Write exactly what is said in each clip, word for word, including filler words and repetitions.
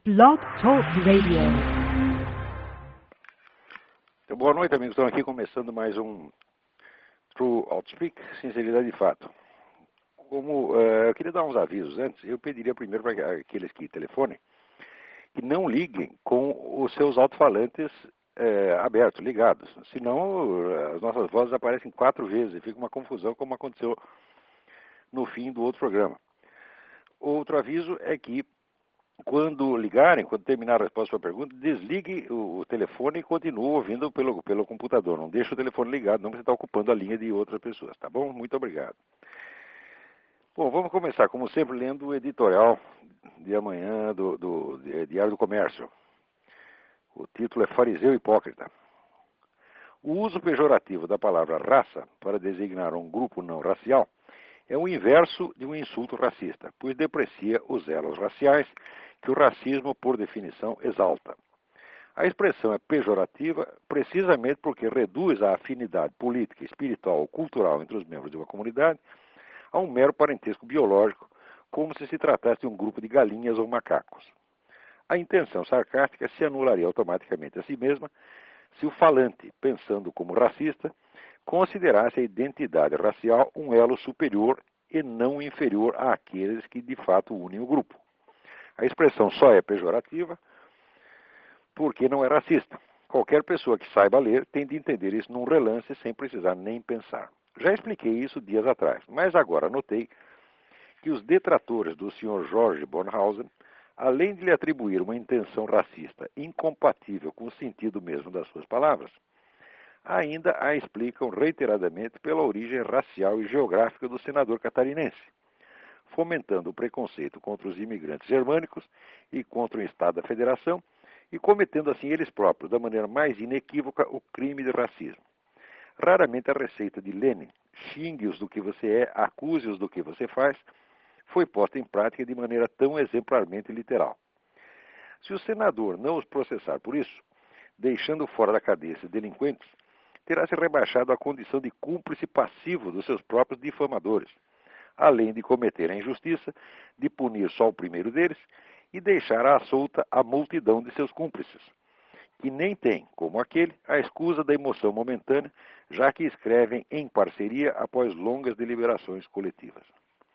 Blog Talk Radio. Então, boa noite, amigos. Estamos aqui começando mais um True Outspeak, Sinceridade de Fato. Como uh, eu queria dar uns avisos antes, eu pediria primeiro para aqueles que telefonem que não liguem com os seus alto-falantes uh, abertos, ligados. Senão as nossas vozes aparecem quatro vezes e fica uma confusão, como aconteceu no fim do outro programa. Outro aviso é que quando ligarem, quando terminar a resposta à sua pergunta, desligue o, o telefone e continue ouvindo pelo, pelo computador. Não deixe o telefone ligado, não, porque você está ocupando a linha de outras pessoas, tá bom? Muito obrigado. Bom, vamos começar, como sempre, lendo o editorial de amanhã do, do, do Diário do Comércio. O título é Fariseu Hipócrita. O uso pejorativo da palavra raça para designar um grupo não racial é o inverso de um insulto racista, pois deprecia os elos raciais que o racismo, por definição, exalta. A expressão é pejorativa precisamente porque reduz a afinidade política, espiritual ou cultural entre os membros de uma comunidade a um mero parentesco biológico, como se se tratasse de um grupo de galinhas ou macacos. A intenção sarcástica se anularia automaticamente a si mesma se o falante, pensando como racista, considerasse a identidade racial um elo superior e não inferior àqueles que de fato unem o grupo. A expressão só é pejorativa porque não é racista. Qualquer pessoa que saiba ler tem de entender isso num relance sem precisar nem pensar. Já expliquei isso dias atrás, mas agora notei que os detratores do senhor George Bornhausen, além de lhe atribuir uma intenção racista incompatível com o sentido mesmo das suas palavras, ainda a explicam reiteradamente pela origem racial e geográfica do senador catarinense, fomentando o preconceito contra os imigrantes germânicos e contra o Estado da Federação, e cometendo assim eles próprios, da maneira mais inequívoca, o crime de racismo. Raramente a receita de Lenin, xingue-os do que você é, acuse-os do que você faz, foi posta em prática de maneira tão exemplarmente literal. Se o senador não os processar por isso, deixando fora da cadeia esses delinquentes, terá se rebaixado à condição de cúmplice passivo dos seus próprios difamadores, além de cometer a injustiça de punir só o primeiro deles e deixar à solta a multidão de seus cúmplices, que nem têm, como aquele, a escusa da emoção momentânea, já que escrevem em parceria após longas deliberações coletivas.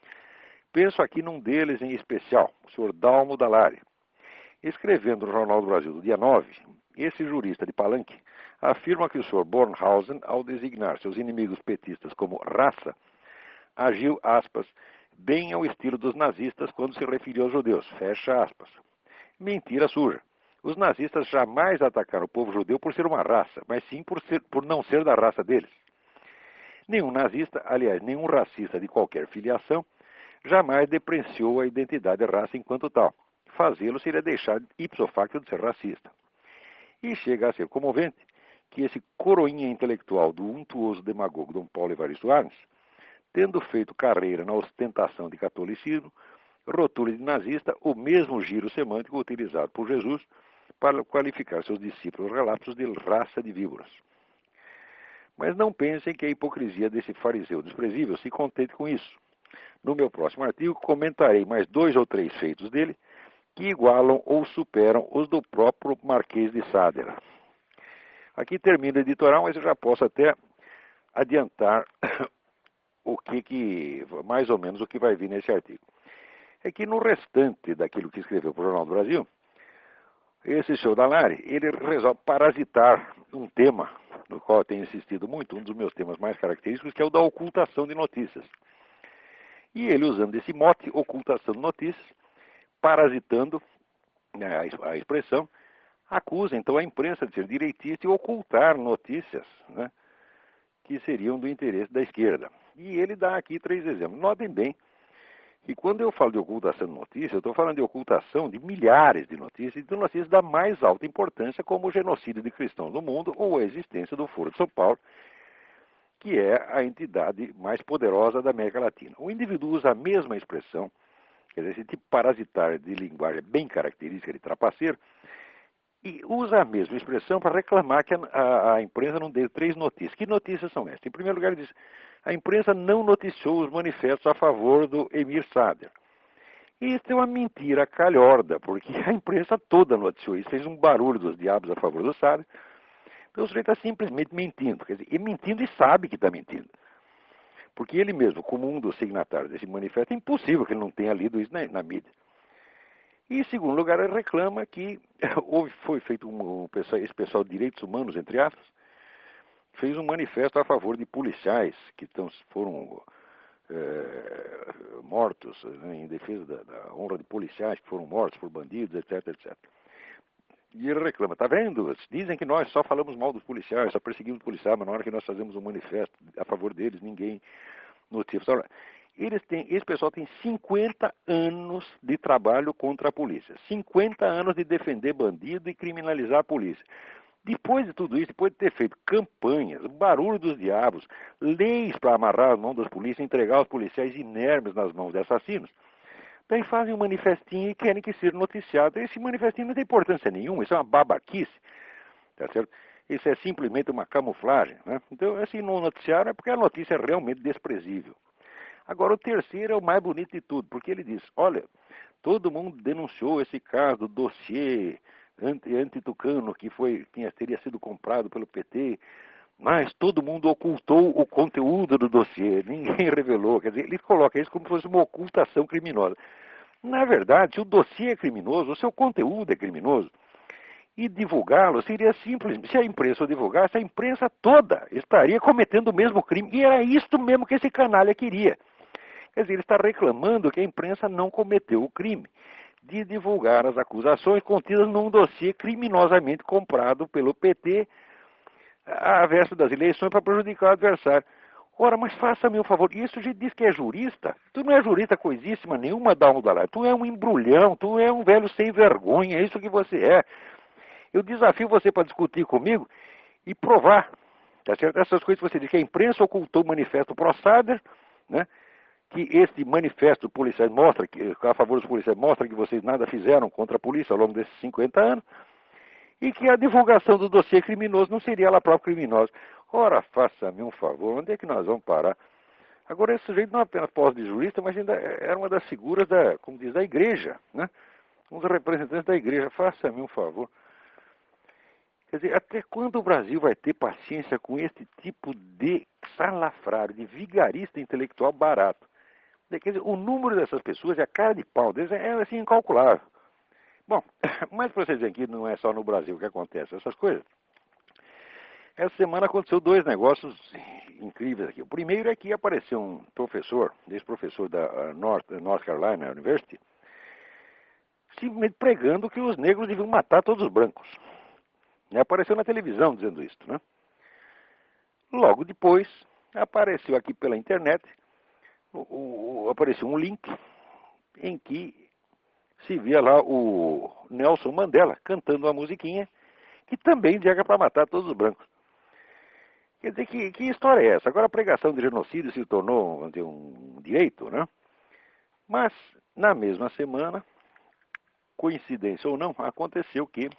Penso aqui num deles em especial, o senhor Dalmo Dallari. Escrevendo no Jornal do Brasil do dia nove, esse jurista de palanque afirma que o senhor Bornhausen, ao designar seus inimigos petistas como raça, agiu, aspas, bem ao estilo dos nazistas quando se referiu aos judeus, fecha aspas. Mentira suja. Os nazistas jamais atacaram o povo judeu por ser uma raça, mas sim por, ser, por não ser da raça deles. Nenhum nazista, aliás, nenhum racista de qualquer filiação, jamais depreciou a identidade da raça enquanto tal. Fazê-lo seria deixar ipso facto de ser racista. E chega a ser comovente que esse coroinha intelectual do untuoso demagogo Dom Paulo Evaristo Arnes, tendo feito carreira na ostentação de catolicismo, rotule de nazista o mesmo giro semântico utilizado por Jesus para qualificar seus discípulos relapsos de raça de víboras. Mas não pensem que a hipocrisia desse fariseu desprezível se contente com isso. No meu próximo artigo comentarei mais dois ou três feitos dele que igualam ou superam os do próprio Marquês de Sade. Aqui termina o editorial, mas eu já posso até adiantar o que, que mais ou menos o que vai vir nesse artigo. É que no restante daquilo que escreveu para o Jornal do Brasil, esse senhor Dallari, ele resolve parasitar um tema no qual eu tenho insistido muito, um dos meus temas mais característicos, que é o da ocultação de notícias. E ele, usando esse mote, ocultação de notícias, parasitando, né, a expressão, acusa então a imprensa de ser direitista e ocultar notícias, né, que seriam do interesse da esquerda. E ele dá aqui três exemplos. Notem bem que quando eu falo de ocultação de notícias, eu estou falando de ocultação de milhares de notícias, e de notícias da mais alta importância, como o genocídio de cristãos no mundo ou a existência do Foro de São Paulo, que é a entidade mais poderosa da América Latina. O indivíduo usa a mesma expressão, quer dizer, esse tipo parasitar de linguagem bem característica de trapaceiro, e usa a mesma expressão para reclamar que a, a, a imprensa não deu três notícias. Que notícias são essas? Em primeiro lugar, ele diz, a imprensa não noticiou os manifestos a favor do Emir Sader. Isso é uma mentira calhorda, porque a imprensa toda noticiou isso, fez um barulho dos diabos a favor do Salles. Então o sujeito está simplesmente mentindo, quer dizer, e mentindo e sabe que está mentindo. Porque ele mesmo, como um dos signatários desse manifesto, é impossível que ele não tenha lido isso na, na mídia. E, em segundo lugar, ele reclama que houve, foi feito um, um, esse pessoal de direitos humanos, entre aspas, fez um manifesto a favor de policiais que tão, foram é, mortos, né, em defesa da, da honra de policiais que foram mortos por bandidos, etc, etcétera. E ele reclama, tá vendo? Dizem que nós só falamos mal dos policiais, só perseguimos policiais, mas na hora que nós fazemos um manifesto a favor deles, ninguém notifica. Eles têm, esse pessoal tem cinquenta anos de trabalho contra a polícia. cinquenta anos de defender bandido e criminalizar a polícia. Depois de tudo isso, depois de ter feito campanhas, barulho dos diabos, leis para amarrar as mãos das polícias, entregar os policiais inermes nas mãos de assassinos, daí fazem um manifestinho e querem que seja noticiado. Esse manifestinho não tem importância nenhuma, isso é uma babaquice, tá certo? Isso é simplesmente uma camuflagem, né? Então, assim, no noticiário é porque a notícia é realmente desprezível. Agora, o terceiro é o mais bonito de tudo, porque ele diz, olha, todo mundo denunciou esse caso do dossiê anti-tucano que foi, tinha, teria sido comprado pelo P T, mas todo mundo ocultou o conteúdo do dossiê, ninguém revelou. Quer dizer, ele coloca isso como se fosse uma ocultação criminosa. Na verdade, se o dossiê é criminoso, o seu conteúdo é criminoso. E divulgá-lo seria simples. Se a imprensa o divulgasse, a imprensa toda estaria cometendo o mesmo crime. E era isto mesmo que esse canalha queria. Quer dizer, ele está reclamando que a imprensa não cometeu o crime de divulgar as acusações contidas num dossiê criminosamente comprado pelo P T à véspera das eleições para prejudicar o adversário. Ora, mas faça-me um favor, isso já diz que é jurista? Tu não é jurista coisíssima nenhuma, Dalmudalá. Tu é um embrulhão, tu é um velho sem vergonha, é isso que você é. Eu desafio você para discutir comigo e provar, tá certo? Essas coisas que você diz que a imprensa ocultou o manifesto Pro-Sader, né? Que este manifesto policiais mostra, que, a favor dos policiais, mostra que vocês nada fizeram contra a polícia ao longo desses cinquenta anos, e que a divulgação do dossiê criminoso não seria ela própria criminosa. Ora, faça-me um favor, onde é que nós vamos parar? Agora, esse sujeito não apenas pós de jurista, mas ainda era uma das figuras da, como diz, da igreja, né? Um dos representantes da igreja. Faça-me um favor. Quer dizer, até quando o Brasil vai ter paciência com este tipo de salafrário, de vigarista intelectual barato? Quer dizer, o número dessas pessoas e a cara de pau deles é assim incalculável. Bom, mas para vocês verem que não é só no Brasil que acontece essas coisas. Essa semana aconteceu dois negócios incríveis aqui. O primeiro é que apareceu um professor, ex-professor da North, North Carolina University, simplesmente pregando que os negros deviam matar todos os brancos. E apareceu na televisão dizendo isso, né? Logo depois, apareceu aqui pela internet, o, o, apareceu um link em que se via lá o Nelson Mandela cantando uma musiquinha que também diga para matar todos os brancos. Quer dizer, que, que história é essa? Agora a pregação de genocídio se tornou um, um direito, né? Mas, na mesma semana, coincidência ou não, aconteceu que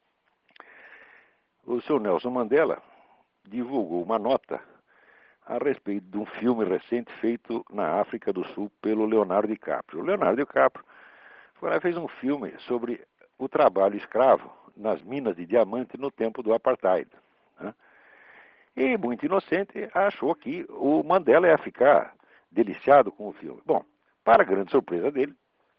o senhor Nelson Mandela divulgou uma nota a respeito de um filme recente feito na África do Sul pelo Leonardo DiCaprio. O Leonardo DiCaprio foi lá e fez um filme sobre o trabalho escravo nas minas de diamante no tempo do Apartheid, né? E, muito inocente, achou que o Mandela ia ficar deliciado com o filme. Bom, para a grande surpresa dele,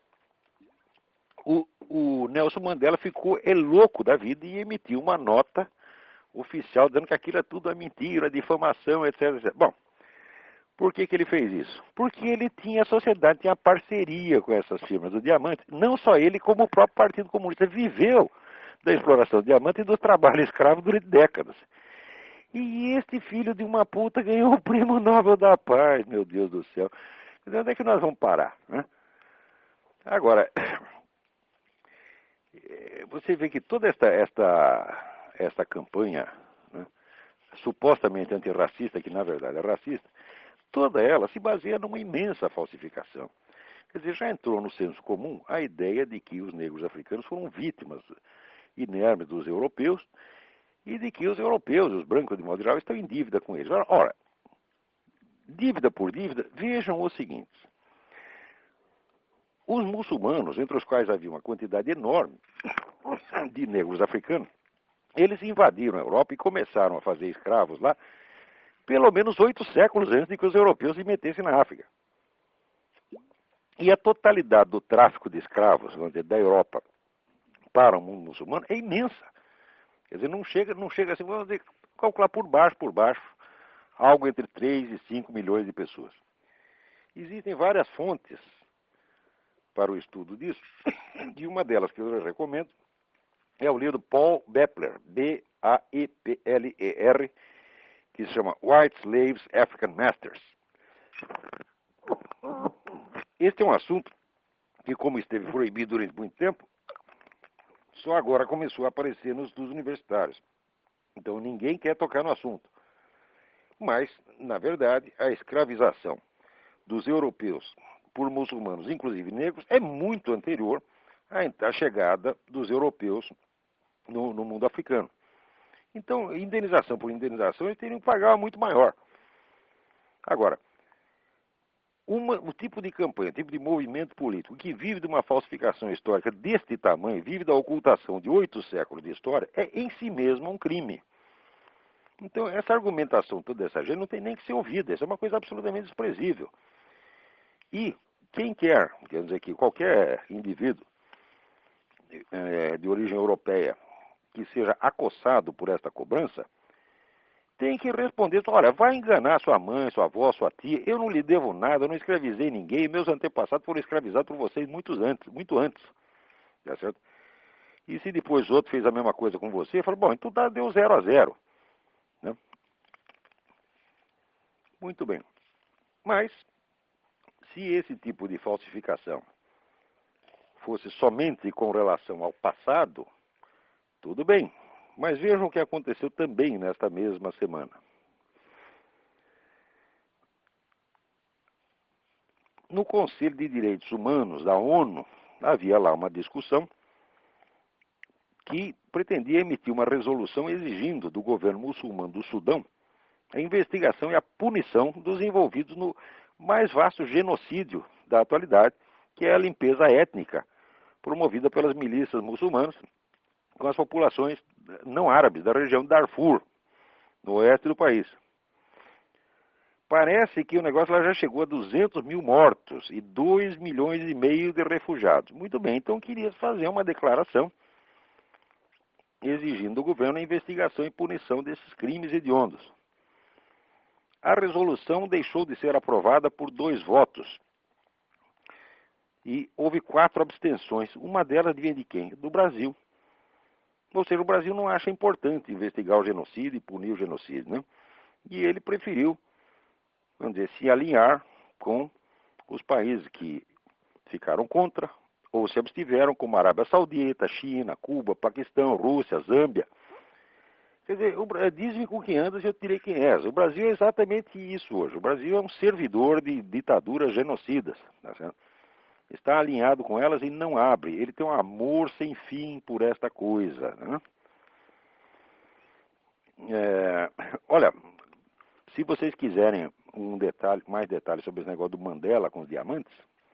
o, o Nelson Mandela ficou é louco da vida e emitiu uma nota oficial dizendo que aquilo é tudo é mentira, difamação, etc, etcétera. Bom, por que que ele fez isso? Porque ele tinha, a sociedade tinha parceria com essas firmas do diamante. Não só ele, como o próprio Partido Comunista viveu da exploração do diamante e do trabalho escravo durante décadas. E este filho de uma puta ganhou o prêmio Nobel da Paz, meu Deus do céu. Onde é que nós vamos parar, né? Agora, você vê que toda esta, esta, esta campanha, né, supostamente antirracista, que na verdade é racista, toda ela se baseia numa imensa falsificação. Quer dizer, já entrou no senso comum a ideia de que os negros africanos foram vítimas inermes dos europeus e de que os europeus, os brancos de modo geral, estão em dívida com eles. Ora, dívida por dívida, vejam o seguinte. os muçulmanos, entre os quais havia uma quantidade enorme de negros africanos, eles invadiram a Europa e começaram a fazer escravos lá pelo menos oito séculos antes de que os europeus se metessem na África. E a totalidade do tráfico de escravos, vamos dizer, da Europa para o mundo muçulmano é imensa. Quer dizer, não chega, não chega assim, vamos dizer, calcular por baixo, por baixo, algo entre três e cinco milhões de pessoas. Existem várias fontes para o estudo disso, e uma delas que eu recomendo é o livro Paul Bepler, B A E P L E R, que se chama White Slaves, African Masters. Este é um assunto que, como esteve proibido durante muito tempo, só agora começou a aparecer nos estudos universitários. Então ninguém quer tocar no assunto. Mas, na verdade, a escravização dos europeus por muçulmanos, inclusive negros, é muito anterior à chegada dos europeus no, no mundo africano. Então, indenização por indenização, eles teriam que pagar muito maior. Agora, uma, o tipo de campanha, o tipo de movimento político que vive de uma falsificação histórica deste tamanho, vive da ocultação de oito séculos de história, é em si mesmo um crime. Então, essa argumentação toda dessa gente não tem nem que ser ouvida. Isso é uma coisa absolutamente desprezível. E quem quer, quer dizer que qualquer indivíduo é, de origem europeia que seja acossado por esta cobrança, tem que responder, olha, vai enganar sua mãe, sua avó, sua tia, eu não lhe devo nada, eu não escravizei ninguém, meus antepassados foram escravizados por vocês muito antes, muito antes. Tá certo? E se depois outro fez a mesma coisa com você, fala, bom, então dá, deu zero a zero. Né? Muito bem. Mas, se esse tipo de falsificação fosse somente com relação ao passado, tudo bem. Mas vejam o que aconteceu também nesta mesma semana. No Conselho de Direitos Humanos da ONU, havia lá uma discussão que pretendia emitir uma resolução exigindo do governo muçulmano do Sudão a investigação e a punição dos envolvidos no mais vasto genocídio da atualidade, que é a limpeza étnica promovida pelas milícias muçulmanas com as populações não árabes da região de Darfur, no oeste do país. Parece que o negócio lá já chegou a duzentos mil mortos e dois milhões e meio de refugiados. Muito bem, então queria fazer uma declaração exigindo do governo a investigação e punição desses crimes hediondos. A resolução deixou de ser aprovada por dois votos. E houve quatro abstenções. Uma delas vinha de quem? Do Brasil. Ou seja, o Brasil não acha importante investigar o genocídio e punir o genocídio, né? E ele preferiu, vamos dizer, se alinhar com os países que ficaram contra ou se abstiveram, como a Arábia Saudita, China, Cuba, Paquistão, Rússia, Zâmbia. Quer dizer, diz-me com quem andas e eu tirei quem és. O Brasil é exatamente isso hoje. O Brasil é um servidor de ditaduras genocidas. Tá certo? Está alinhado com elas e não abre. Ele tem um amor sem fim por esta coisa. Né? É, olha, se vocês quiserem um detalhe, mais detalhes sobre esse negócio do Mandela com os diamantes,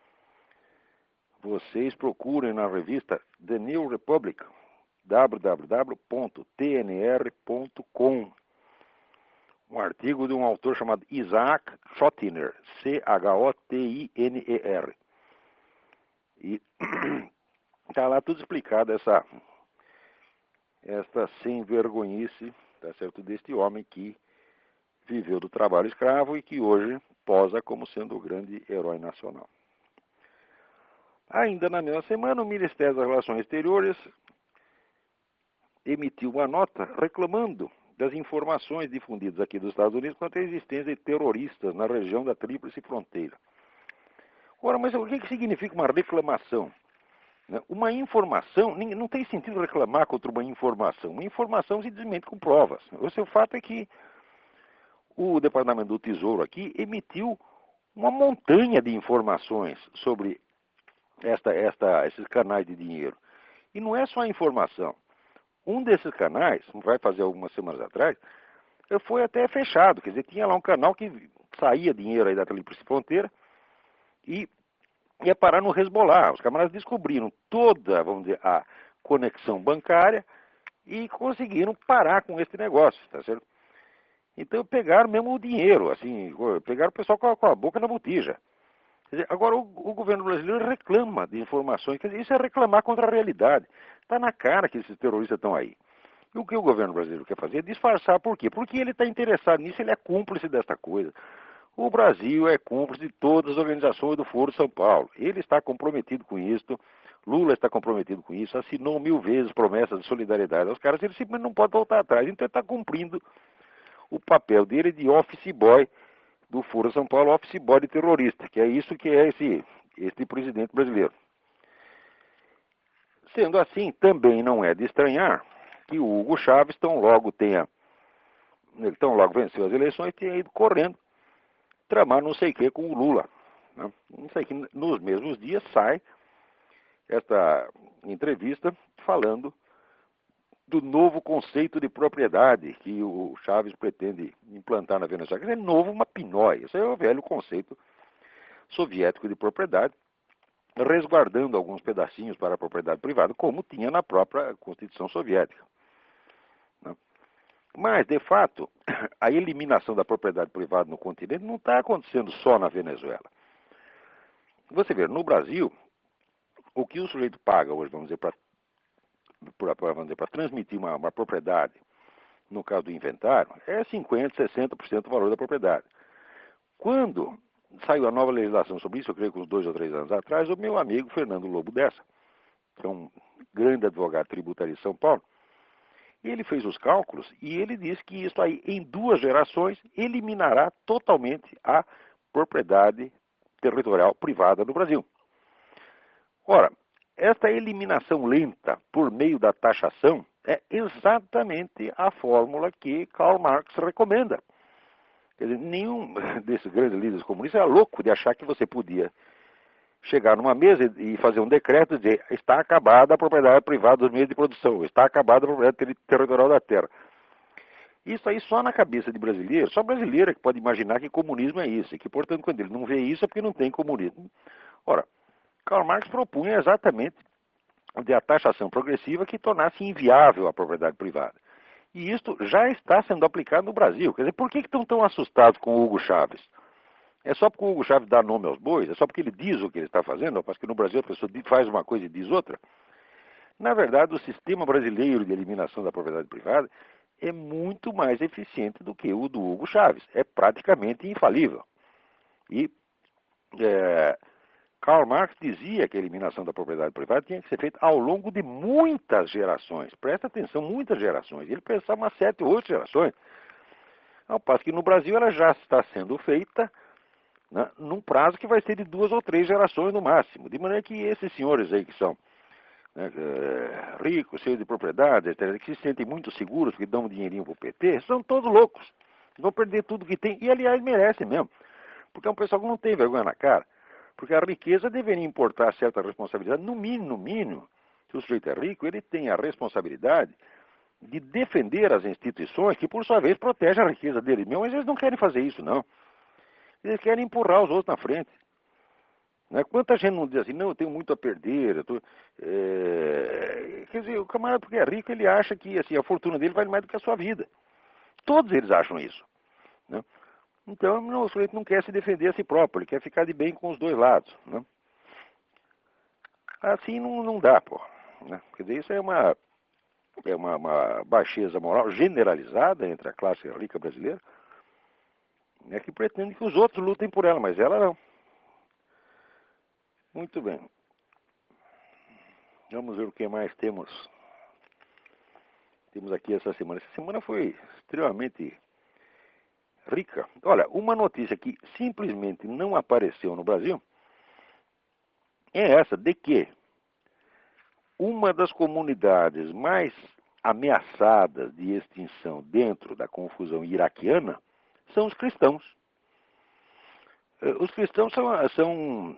vocês procurem na revista The New Republic, w w w ponto t n r ponto com, um artigo de um autor chamado Isaac Chotiner, C H O T I N E R. E está lá tudo explicado, essa, essa sem-vergonhice, tá certo, deste homem que viveu do trabalho escravo e que hoje posa como sendo o grande herói nacional. Ainda na mesma semana, o Ministério das Relações Exteriores emitiu uma nota reclamando das informações difundidas aqui dos Estados Unidos quanto à existência de terroristas na região da Tríplice Fronteira. Ora, mas o que significa uma reclamação? Uma informação, não tem sentido reclamar contra uma informação. Uma informação simplesmente com provas. O seu fato é que o Departamento do Tesouro aqui emitiu uma montanha de informações sobre esta, esta, esses canais de dinheiro. E não é só a informação. Um desses canais, vai fazer algumas semanas atrás, foi até fechado. Quer dizer, tinha lá um canal que saía dinheiro aí da Tríplice Fronteira e ia parar no Hezbollah. Os camaradas descobriram toda, vamos dizer, a conexão bancária e conseguiram parar com esse negócio, tá certo? Então pegaram mesmo o dinheiro, assim, pegaram o pessoal com a, com a boca na botija. Quer dizer, agora o, o governo brasileiro reclama de informações, quer dizer, isso é reclamar contra a realidade. Está na cara que esses terroristas estão aí. E o que o governo brasileiro quer fazer é disfarçar. Por quê? Porque ele está interessado nisso, ele é cúmplice desta coisa. O Brasil é cúmplice de todas as organizações do Foro de São Paulo. Ele está comprometido com isso, Lula está comprometido com isso, assinou mil vezes promessas de solidariedade aos caras, ele simplesmente não pode voltar atrás. Então ele está cumprindo o papel dele de office boy do Foro de São Paulo, office boy de terrorista, que é isso que é esse, esse presidente brasileiro. Sendo assim, também não é de estranhar que o Hugo Chávez tão logo tenha, tão logo venceu as eleições, tenha ido correndo tramar não sei o que com o Lula. Né? Não sei que nos mesmos dias sai esta entrevista falando do novo conceito de propriedade que o Chávez pretende implantar na Venezuela. Quer dizer, novo, uma pinóia. Isso é o velho conceito soviético de propriedade, resguardando alguns pedacinhos para a propriedade privada, como tinha na própria Constituição Soviética. Né? Mas, de fato, a eliminação da propriedade privada no continente não está acontecendo só na Venezuela. Você vê, no Brasil, o que o sujeito paga hoje, vamos dizer, para para transmitir uma, uma propriedade, no caso do inventário, é cinquenta por cento, sessenta por cento do valor da propriedade. Quando saiu a nova legislação sobre isso, eu creio que uns dois ou três anos atrás, o meu amigo Fernando Lobo Dessa, que é um grande advogado tributarista de São Paulo, ele fez os cálculos e ele disse que isso aí, em duas gerações, eliminará totalmente a propriedade territorial privada no Brasil. Ora, esta eliminação lenta por meio da taxação é exatamente a fórmula que Karl Marx recomenda. Quer dizer, nenhum desses grandes líderes comunistas era louco de achar que você podia chegar numa mesa e fazer um decreto e dizer está acabada a propriedade privada dos meios de produção, está acabada a propriedade territorial da terra. Isso aí só na cabeça de brasileiro, só brasileiro é que pode imaginar que comunismo é isso, e que, portanto, quando ele não vê isso é porque não tem comunismo. Ora, Karl Marx propunha exatamente de a taxação progressiva que tornasse inviável a propriedade privada. E isto já está sendo aplicado no Brasil. Quer dizer, por que estão tão assustados com o Hugo Chávez? É só porque o Hugo Chávez dá nome aos bois? É só porque ele diz o que ele está fazendo? Porque no Brasil a pessoa faz uma coisa e diz outra? Na verdade, o sistema brasileiro de eliminação da propriedade privada é muito mais eficiente do que o do Hugo Chávez. É praticamente infalível. E é, Karl Marx dizia que a eliminação da propriedade privada tinha que ser feita ao longo de muitas gerações. Presta atenção, muitas gerações. Ele pensava umas sete ou oito gerações. Ao passo que no Brasil ela já está sendo feita, né, num prazo que vai ser de duas ou três gerações no máximo. De maneira que esses senhores aí que são né, ricos, cheios de propriedade, etcétera, que se sentem muito seguros, que dão um dinheirinho para o P T, são todos loucos. Vão perder tudo que tem. E, aliás, merecem mesmo. Porque é um pessoal que não tem vergonha na cara. Porque a riqueza deveria importar certa responsabilidade. No mínimo, no mínimo, se o sujeito é rico, ele tem a responsabilidade de defender as instituições que, por sua vez, protegem a riqueza dele mesmo. Mas eles não querem fazer isso, não. Eles querem empurrar os outros na frente. Né? Quanta gente não diz assim, não, eu tenho muito a perder. Eu tô, é... Quer dizer, o camarada, porque é rico, ele acha que assim, a fortuna dele vale mais do que a sua vida. Todos eles acham isso. Né? Então, não, o sujeito não quer se defender a si próprio, ele quer ficar de bem com os dois lados. Né? Assim não, não dá, pô. Né? Quer dizer, isso é uma, é uma, uma baixeza moral generalizada entre a classe rica brasileira, né, que pretende que os outros lutem por ela, mas ela não. Muito bem. Vamos ver o que mais temos. Temos aqui essa semana. Essa semana foi extremamente rica. Olha, uma notícia que simplesmente não apareceu no Brasil é essa, de que uma das comunidades mais ameaçadas de extinção dentro da confusão iraquiana são os cristãos. Os cristãos são, são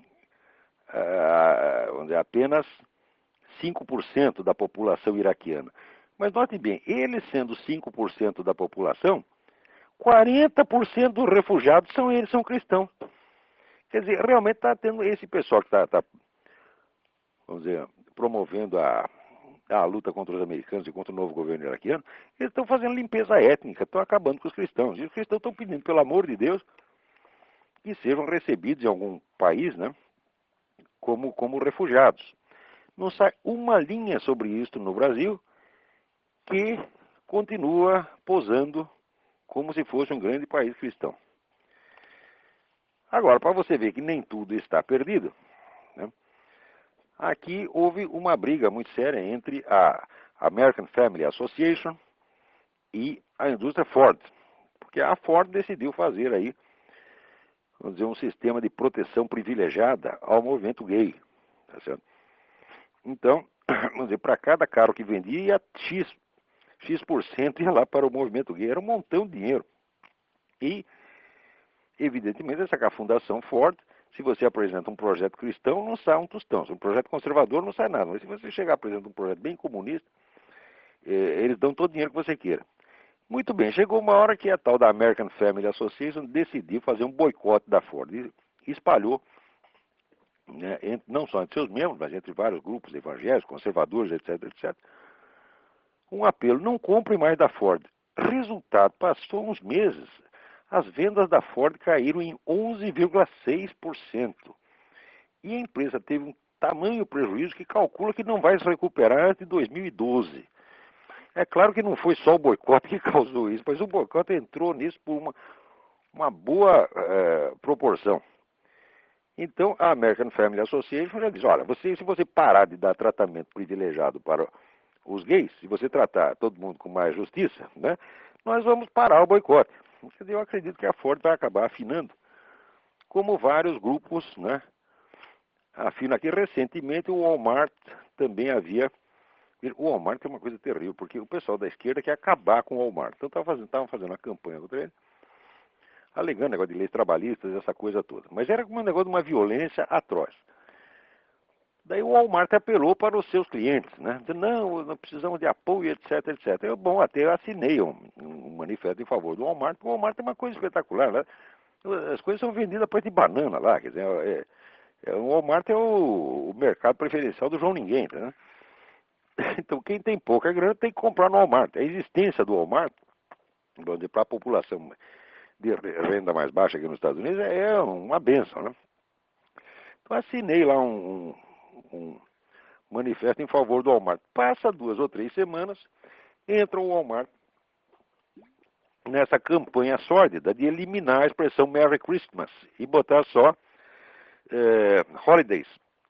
ah, vamos dizer, apenas cinco por cento da população iraquiana. Mas notem bem, eles sendo cinco por cento da população, quarenta por cento dos refugiados são eles, são cristãos. Quer dizer, realmente está tendo esse pessoal que está, tá, vamos dizer, promovendo a, a luta contra os americanos e contra o novo governo iraquiano, eles estão fazendo limpeza étnica, estão acabando com os cristãos. E os cristãos estão pedindo, pelo amor de Deus, que sejam recebidos em algum país, né, como, como refugiados. Não sai uma linha sobre isso no Brasil, que continua posando como se fosse um grande país cristão. Agora, para você ver que nem tudo está perdido, né, aqui houve uma briga muito séria entre a American Family Association e a indústria Ford, porque a Ford decidiu fazer aí, vamos dizer, um sistema de proteção privilegiada ao movimento gay, tá certo? Então, vamos dizer, para cada carro que vendia, X, X% ia lá para o movimento gay, era um montão de dinheiro. E, evidentemente, essa é a Fundação Ford, se você apresenta um projeto cristão, não sai um tostão. Se um projeto conservador, não sai nada. Mas se você chegar, apresenta um projeto bem comunista, eh, eles dão todo o dinheiro que você queira. Muito bem, chegou uma hora que a tal da American Family Association decidiu fazer um boicote da Ford. E espalhou, né, entre, não só entre seus membros, mas entre vários grupos evangélicos, conservadores, etc, etcétera, um apelo: não compre mais da Ford. Resultado, passou uns meses, as vendas da Ford caíram em onze vírgula seis por cento. E a empresa teve um tamanho prejuízo que calcula que não vai se recuperar antes de dois mil e doze. É claro que não foi só o boicote que causou isso, mas o boicote entrou nisso por uma, uma boa eh, proporção. Então, a American Family Association já diz: olha, você, se você parar de dar tratamento privilegiado para os gays, se você tratar todo mundo com mais justiça, né, nós vamos parar o boicote. Eu acredito que a Ford vai acabar afinando, como vários grupos, né, afinam aqui. Recentemente o Walmart também havia... O Walmart é uma coisa terrível, porque o pessoal da esquerda quer acabar com o Walmart. Então estavam fazendo, estavam fazendo uma campanha contra ele, alegando negócio de leis trabalhistas, essa coisa toda. Mas era um negócio de uma violência atroz. Daí o Walmart apelou para os seus clientes, né? Dizendo: não, não precisamos de apoio, etc, etcétera. Eu, bom, até eu assinei um, um manifesto em favor do Walmart, porque o Walmart é uma coisa espetacular, né? As coisas são vendidas a preço de banana lá, quer dizer, é, é, o Walmart é o, o mercado preferencial do João Ninguém, né? Então quem tem pouca grana tem que comprar no Walmart. A existência do Walmart, para a população de renda mais baixa aqui nos Estados Unidos, é uma benção, né? Então assinei lá um, um, um manifesto em favor do Walmart. Passa duas ou três semanas, entra o Walmart nessa campanha sórdida de eliminar a expressão Merry Christmas e botar só é, Holidays.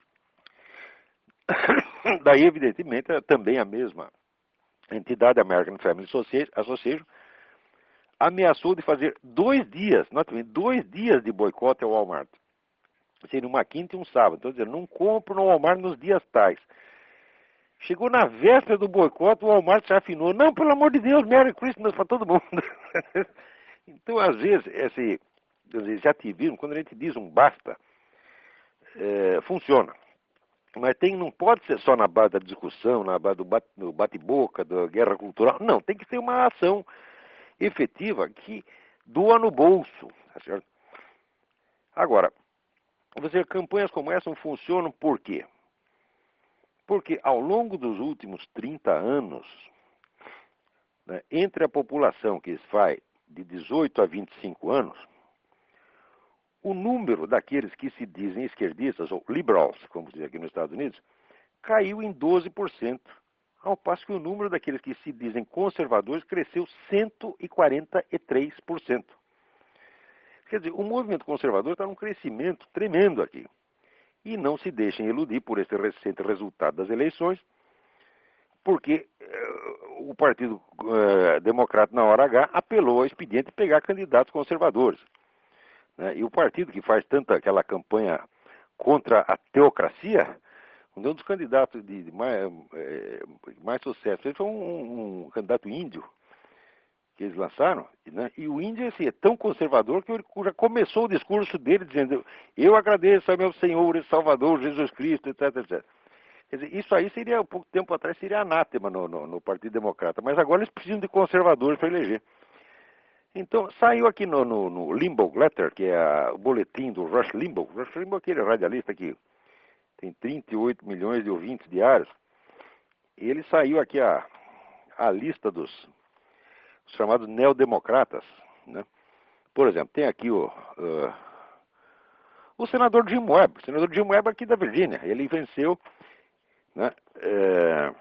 Daí, evidentemente, também a mesma entidade, American Family Association, ameaçou de fazer dois dias, dois dias de boicote ao Walmart. Seria uma quinta e um sábado. Então, dizendo: não compro no Walmart nos dias tais. Chegou na véspera do boicote, o Walmart já afinou: não, pelo amor de Deus, Merry Christmas para todo mundo. Então, às vezes, esse, esse ativismo, quando a gente diz um basta, é, funciona. Mas tem, não pode ser só na base da discussão, na base do bate, do bate-boca, da guerra cultural. Não, tem que ter uma ação efetiva que doa no bolso. Tá certo? Agora, você, campanhas como essa não funcionam por quê? Porque ao longo dos últimos trinta anos, né, entre a população que vai de dezoito a vinte e cinco anos, o número daqueles que se dizem esquerdistas, ou liberals, como se diz aqui nos Estados Unidos, caiu em doze por cento, ao passo que o número daqueles que se dizem conservadores cresceu cento e quarenta e três por cento. Quer dizer, o movimento conservador está num crescimento tremendo aqui. E não se deixem iludir por esse recente resultado das eleições, porque uh, o Partido uh, Democrata, na hora H, apelou ao expediente de pegar candidatos conservadores. Né? E o partido que faz tanta aquela campanha contra a teocracia, um dos candidatos de, de mais, é, mais sucesso foi um, um, um candidato índio que eles lançaram, né? E o índio assim, é tão conservador que ele já começou o discurso dele dizendo: eu agradeço ao meu Senhor e Salvador Jesus Cristo, etc, etcétera. Quer dizer, isso aí seria, um pouco tempo atrás, seria anátema no, no, no Partido Democrata, mas agora eles precisam de conservadores para eleger. Então, saiu aqui no, no, no Limbaugh Letter, que é a, o boletim do Rush Limbaugh. Rush Limbaugh é aquele radialista que tem trinta e oito milhões de ouvintes diários. Ele saiu aqui a, a lista dos chamados neodemocratas, né? Por exemplo, tem aqui o, uh, o senador Jim Webb. O senador Jim Webb aqui da Virgínia. Ele venceu, né, é,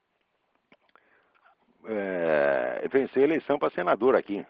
é, venceu a eleição para senador aqui.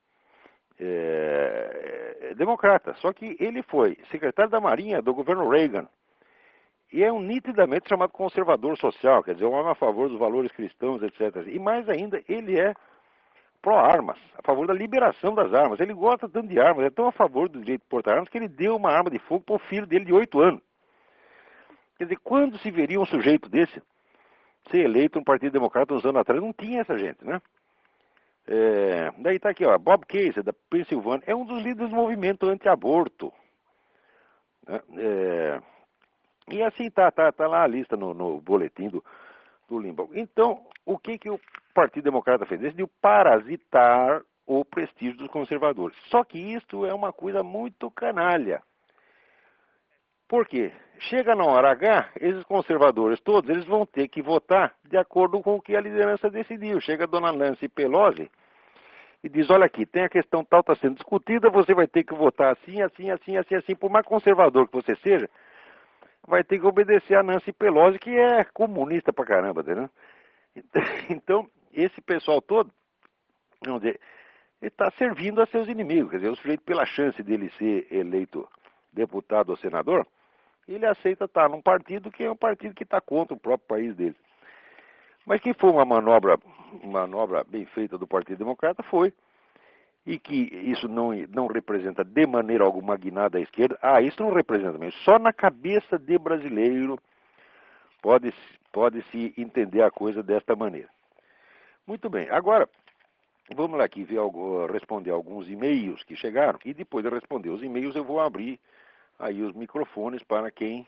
É, é democrata. Só que ele foi secretário da Marinha do governo Reagan. E é um nitidamente chamado conservador social, quer dizer, um homem a favor dos valores cristãos, etcétera. E mais ainda, ele é pró-armas, a favor da liberação das armas. Ele gosta tanto de armas, é tão a favor do direito de portar armas que ele deu uma arma de fogo para o filho dele de oito anos. Quer dizer, quando se veria um sujeito desse ser eleito um Partido Democrata uns anos atrás? Não tinha essa gente, né? É, daí está aqui, ó, Bob Casey, da Pensilvânia, é um dos líderes do movimento anti-aborto. Né? É, e assim tá, tá, tá lá a lista no, no boletim do, do Limbaugh. Então, o que, que o Partido Democrata fez? Decidiu parasitar o prestígio dos conservadores. Só que isto é uma coisa muito canalha. Por quê? Chega na hora H, esses conservadores todos, eles vão ter que votar de acordo com o que a liderança decidiu. Chega a dona Nancy Pelosi e diz, olha aqui, tem a questão tal, está sendo discutida, você vai ter que votar assim, assim, assim, assim, assim. Por mais conservador que você seja, vai ter que obedecer a Nancy Pelosi, que é comunista pra caramba, entendeu? Então, esse pessoal todo, vamos dizer, está servindo a seus inimigos. Quer dizer, o sujeito, pela chance dele ser eleito deputado ou senador, ele aceita estar num partido que é um partido que está contra o próprio país dele. Mas que foi uma manobra, uma manobra bem feita do Partido Democrata, foi, e que isso não, não representa de maneira alguma guinada à esquerda. Ah, isso não representa mesmo. Só na cabeça de brasileiro pode, pode-se entender a coisa desta maneira. Muito bem, agora vamos lá aqui ver algo, responder alguns e-mails que chegaram, e depois de responder os e-mails eu vou abrir aí os microfones para quem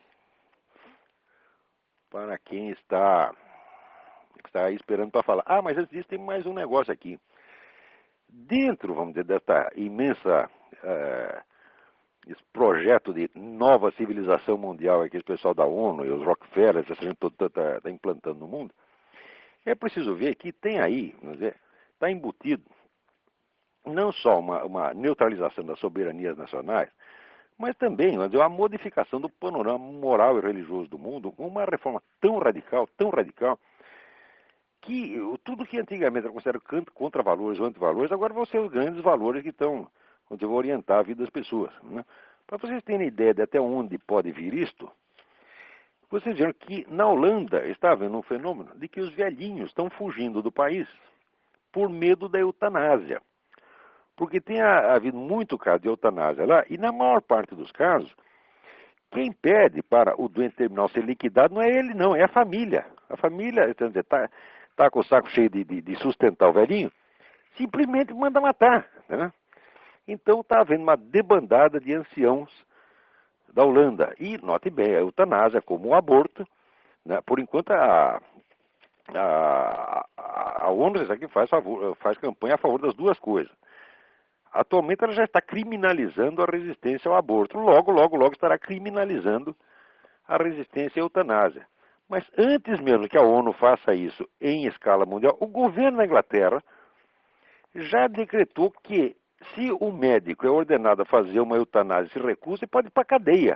para quem está está aí esperando para falar. Ah, mas antes disso tem mais um negócio aqui. Dentro, vamos dizer, desta imensa uh, esse projeto de nova civilização mundial que esse pessoal da ONU e os Rockefeller, essa gente toda está tá implantando no mundo, é preciso ver que tem aí, vamos dizer, está embutido não só uma, uma neutralização das soberanias nacionais, mas também, vamos dizer, uma modificação do panorama moral e religioso do mundo, uma reforma tão radical, tão radical, que tudo que antigamente era considerado contra valores ou antivalores, agora vão ser os grandes valores que estão, vão orientar a vida das pessoas. Né? Para vocês terem ideia de até onde pode vir isto, vocês viram que na Holanda está havendo um fenômeno de que os velhinhos estão fugindo do país por medo da eutanásia. Porque tem havido muito caso de eutanásia lá, e na maior parte dos casos, quem pede para o doente terminal ser liquidado não é ele, não, é a família. A família está tá com o saco cheio de, de, de sustentar o velhinho, simplesmente manda matar. Né? Então está havendo uma debandada de anciãos da Holanda. E, note bem, a eutanásia, como o aborto, né? Por enquanto a, a, a ONU aqui faz, favor, faz campanha a favor das duas coisas. Atualmente ela já está criminalizando a resistência ao aborto. Logo, logo, logo estará criminalizando a resistência à eutanásia. Mas antes mesmo que a ONU faça isso em escala mundial, o governo da Inglaterra já decretou que se o médico é ordenado a fazer uma eutanásia e se recusa, ele pode ir para a cadeia.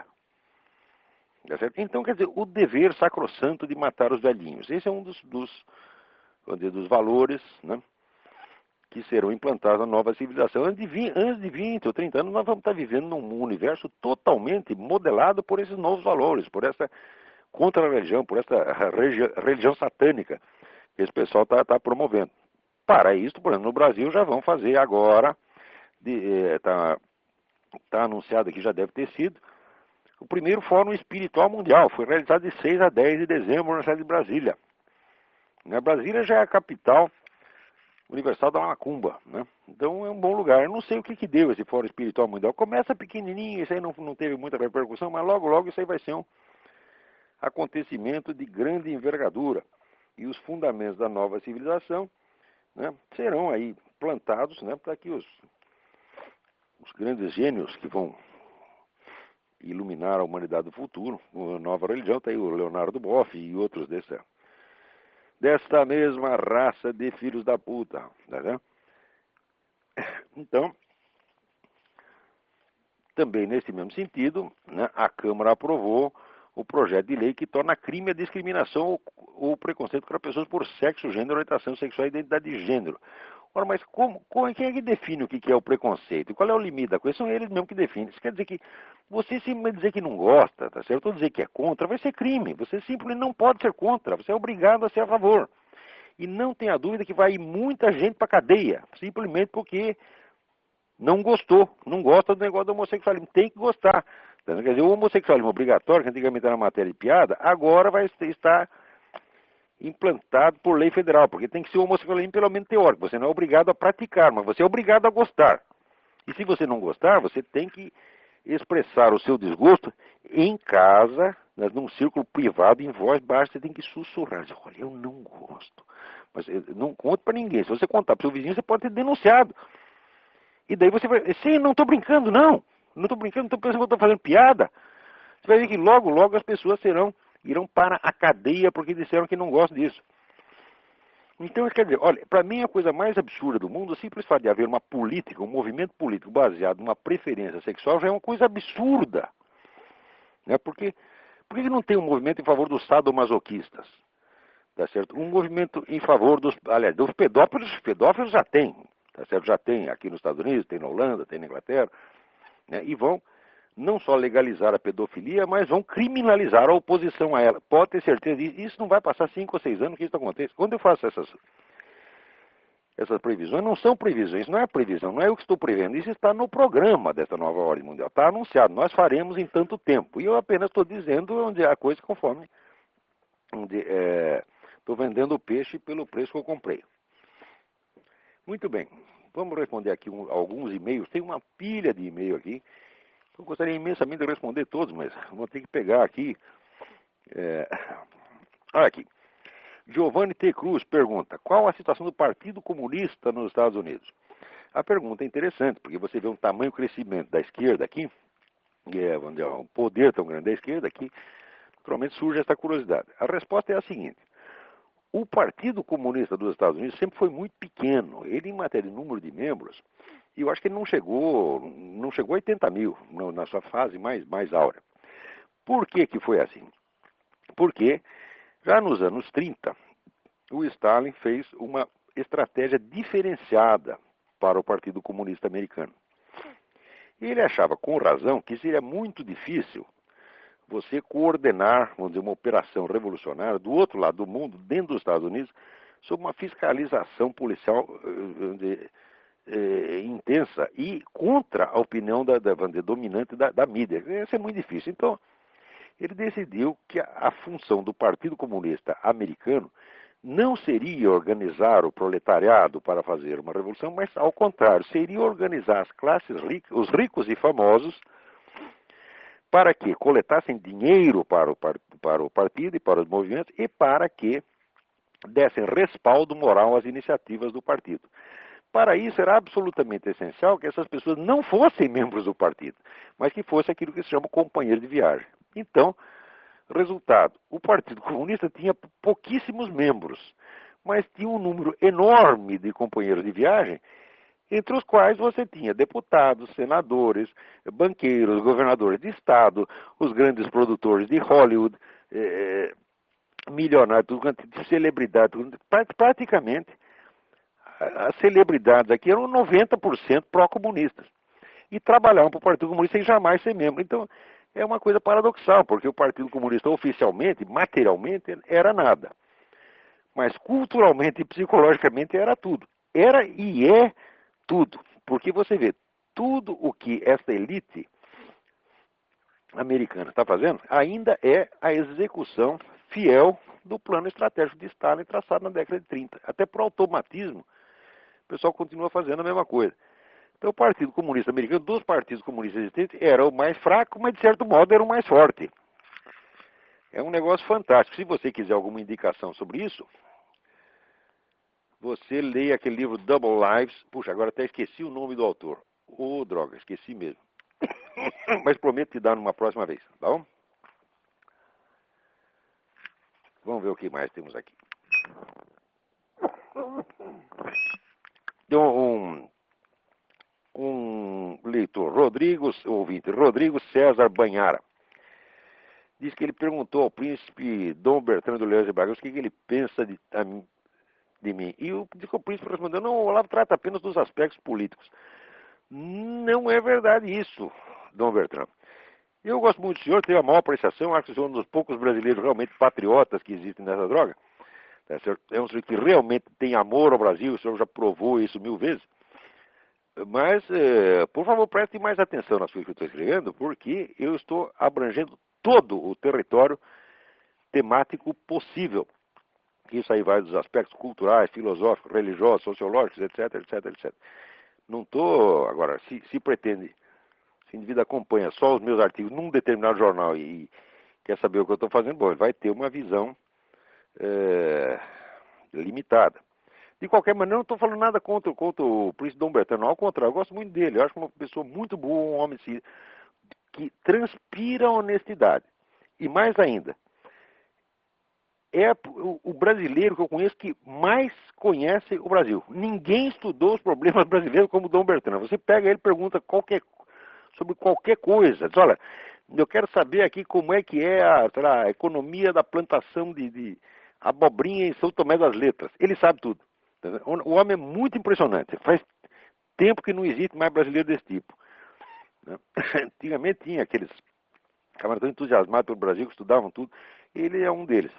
Então, quer dizer, o dever sacrossanto de matar os velhinhos. Esse é um dos, dos, vamos dizer, dos valores, né, que serão implantados na nova civilização. Antes de, vinte, antes de vinte ou trinta anos, nós vamos estar vivendo num universo totalmente modelado por esses novos valores, por essa contra-religião, por essa religião satânica que esse pessoal está tá promovendo. Para isso, por exemplo, no Brasil já vão fazer agora, está eh, tá anunciado aqui, já deve ter sido, o primeiro Fórum Espiritual Mundial. Foi realizado de seis a dez de dezembro na cidade de Brasília. Na Brasília já é a capital universal da macumba, né? Então é um bom lugar. Eu não sei o que, que deu esse Fórum Espiritual Mundial. Começa pequenininho, isso aí não, não teve muita repercussão, mas logo, logo isso aí vai ser um acontecimento de grande envergadura. E os fundamentos da nova civilização, né, serão aí implantados, né, para que os, os grandes gênios que vão iluminar a humanidade do futuro, a nova religião, está aí o Leonardo Boff e outros dessa, desta mesma raça de filhos da puta, tá vendo? Então, também nesse mesmo sentido, né, a Câmara aprovou o projeto de lei que torna crime a discriminação ou o preconceito contra pessoas por sexo, gênero, orientação sexual e identidade de gênero. Ora, mas como, como, quem é que define o que é o preconceito? Qual é o limite da coisa? São eles mesmos que definem. Isso quer dizer que você simplesmente dizer que não gosta, tá certo? Ou dizer que é contra, vai ser crime. Você simplesmente não pode ser contra, você é obrigado a ser a favor. E não tenha dúvida que vai ir muita gente para cadeia, simplesmente porque não gostou, não gosta do negócio do homossexualismo. Tem que gostar. Quer dizer, o homossexualismo obrigatório, que antigamente era matéria de piada, agora vai estar implantado por lei federal, porque tem que ser o homossexualismo pelo menos teórico. Você não é obrigado a praticar, mas você é obrigado a gostar. E se você não gostar, você tem que expressar o seu desgosto em casa, né, num círculo privado, em voz baixa, você tem que sussurrar. Dizer, olha, eu não gosto. Mas não conte para ninguém. Se você contar para o seu vizinho, você pode ser denunciado. E daí você vai, sim, não estou brincando, não. Não estou brincando, não estou pensando que eu estou fazendo piada. Você vai ver que logo, logo as pessoas serão, irão para a cadeia porque disseram que não gostam disso. Então, quer dizer, olha, para mim a coisa mais absurda do mundo, o simples fato de haver uma política, um movimento político baseado numa preferência sexual já é uma coisa absurda. Né? Porque, por que não tem um movimento em favor dos sadomasoquistas? Tá certo? Um movimento em favor dos, aliás, dos pedófilos, pedófilos já tem. Tá certo? Já tem aqui nos Estados Unidos, tem na Holanda, tem na Inglaterra. Né? E vão não só legalizar a pedofilia, mas vão criminalizar a oposição a ela. Pode ter certeza disso. Isso não vai passar cinco ou seis anos que isso aconteça. Quando eu faço essas, essas previsões, não são previsões, não é previsão, não é eu que estou prevendo. Isso está no programa dessa nova ordem mundial. Está anunciado. Nós faremos em tanto tempo. E eu apenas estou dizendo onde é a coisa conforme estou é, vendendo o peixe pelo preço que eu comprei. Muito bem. Vamos responder aqui um, alguns e-mails. Tem uma pilha de e-mail aqui. Eu gostaria imensamente de responder todos, mas vou ter que pegar aqui. É... Olha aqui. Giovanni T. Cruz pergunta: qual a situação do Partido Comunista nos Estados Unidos? A pergunta é interessante, porque você vê um tamanho crescimento da esquerda aqui, e é, vamos dizer, um poder tão grande da esquerda aqui, naturalmente surge essa curiosidade. A resposta é a seguinte: o Partido Comunista dos Estados Unidos sempre foi muito pequeno. Ele, em matéria de número de membros, e eu acho que ele não chegou, não chegou a oitenta mil na sua fase mais, mais áurea. Por que que foi assim? Porque já nos anos trinta, o Stalin fez uma estratégia diferenciada para o Partido Comunista Americano. E ele achava, com razão, que seria muito difícil você coordenar, vamos dizer, uma operação revolucionária do outro lado do mundo, dentro dos Estados Unidos, sob uma fiscalização policial dizer, é, intensa e contra a opinião da, da, dizer, dominante da, da mídia. Isso é muito difícil. Então, ele decidiu que a, a função do Partido Comunista Americano não seria organizar o proletariado para fazer uma revolução, mas, ao contrário, seria organizar as classes ricas, os ricos e famosos, para que coletassem dinheiro para o, para o partido e para os movimentos e para que dessem respaldo moral às iniciativas do partido. Para isso era absolutamente essencial que essas pessoas não fossem membros do partido, mas que fosse aquilo que se chama companheiro de viagem. Então, resultado, o Partido Comunista tinha pouquíssimos membros, mas tinha um número enorme de companheiros de viagem, entre os quais você tinha deputados, senadores, banqueiros, governadores de estado, os grandes produtores de Hollywood, eh, milionários, celebridades, praticamente as celebridades aqui eram noventa por cento pró-comunistas e trabalhavam para o Partido Comunista sem jamais ser membro. Então, é uma coisa paradoxal, porque o Partido Comunista oficialmente, materialmente, era nada. Mas culturalmente e psicologicamente era tudo. Era e é tudo. Porque você vê, tudo o que essa elite americana está fazendo ainda é a execução fiel do plano estratégico de Stalin traçado na década de trinta. Até por automatismo, o pessoal continua fazendo a mesma coisa. Então o Partido Comunista Americano, dos partidos comunistas existentes, era o mais fraco, mas de certo modo era o mais forte. É um negócio fantástico. Se você quiser alguma indicação sobre isso, você leia aquele livro Double Lives. Puxa, agora até esqueci o nome do autor. Ô, droga, esqueci mesmo. Mas prometo te dar numa próxima vez, tá bom? Vamos ver o que mais temos aqui. Tem um, um leitor, Rodrigo, ouvinte, Rodrigo César Banhara. Diz que ele perguntou ao príncipe Dom Bertrand do Leões de Bragança o que, que ele pensa de, de mim. E o, o príncipe respondeu, não, o Olavo trata apenas dos aspectos políticos. Não é verdade isso, Dom Bertrand. Eu gosto muito do senhor, tenho a maior apreciação, acho que o senhor é um dos poucos brasileiros realmente patriotas que existem nessa droga. É um sujeito que realmente tem amor ao Brasil, o senhor já provou isso mil vezes. Mas, eh, por favor, preste mais atenção nas coisas que eu estou escrevendo, porque eu estou abrangendo todo o território temático possível. Isso aí vai dos aspectos culturais, filosóficos, religiosos, sociológicos, etc, etc, etcétera. Não estou, agora, se, se pretende, se o indivíduo acompanha só os meus artigos num determinado jornal e quer saber o que eu estou fazendo, bom, ele vai ter uma visão é, limitada. De qualquer maneira, não estou falando nada contra, contra o príncipe Dom Bertrand, não, ao contrário, eu gosto muito dele, eu acho uma pessoa muito boa, um homem assim, que transpira honestidade. E mais ainda, é o brasileiro que eu conheço que mais conhece o Brasil. Ninguém estudou os problemas brasileiros como Dom Bertrand. Você pega ele e pergunta qualquer, sobre qualquer coisa. Diz, olha, eu quero saber aqui como é que é a, lá, a economia da plantação de, de abobrinha em São Tomé das Letras. Ele sabe tudo. O homem é muito impressionante. Faz tempo que não existe mais brasileiro desse tipo. Antigamente tinha aqueles camaradas entusiasmados pelo Brasil que estudavam tudo. Ele é um deles.